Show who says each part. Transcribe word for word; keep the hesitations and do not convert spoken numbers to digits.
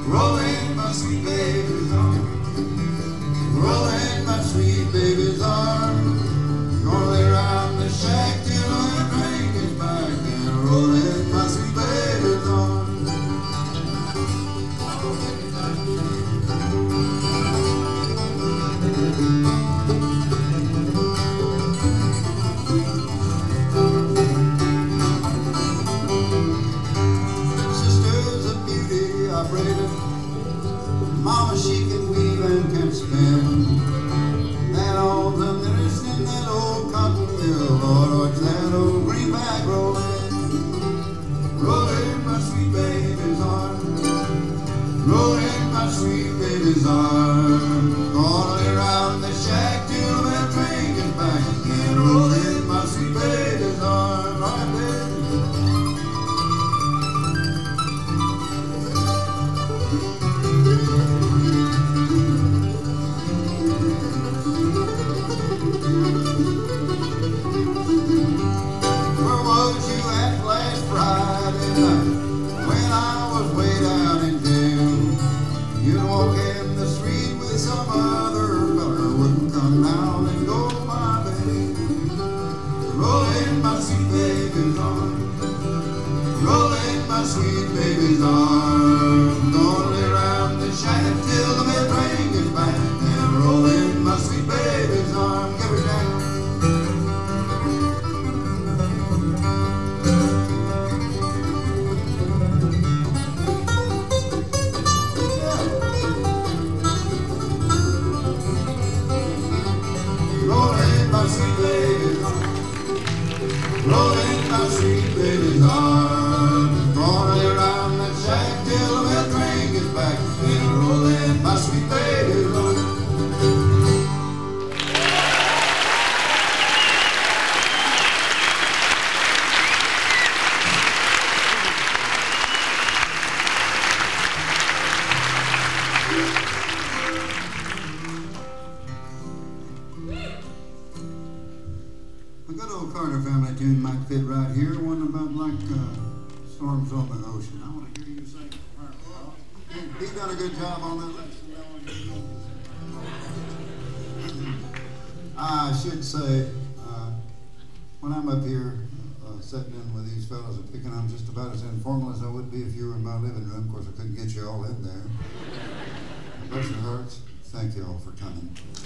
Speaker 1: rolling my sweet baby's arm, rolling my sweet baby's arm, rolling around the shack till the drink is back, and rolling my sweet baby's arm. Sisters of beauty are braided, Mama she can weave and can spin. That old them that is in that old cotton mill, Lord, watch that old greenback rolling, rolling my sweet baby's arm, rolling my sweet baby's arm, all around the shack till that drink is back again, rolling my sweet baby's arm, right there. Where was you at last Friday night when I was way down in jail? You'd walk in the street with some other feller, wouldn't come down and go my way. Rolling my sweet baby's arm, rolling my sweet baby's arm, going around the shack till the mid-range is back, and rolling my sweet baby's arm. Give her down. Rolling my sweet baby's arm, rolling my sweet baby's arm, going around the shack till the mid-range is back, and rolling my sweet baby's arm. A good old Carter family tune might fit right here, one about like uh, storms on the ocean. I want to hear you sing it for her. Well, he done a good job on that. I should say, uh, when I'm up here uh, sitting in with these fellows and picking, I'm just about as informal as I would be if you were in my living room. Of course, I couldn't get you all in there. Bless your hearts. Thank you all for coming.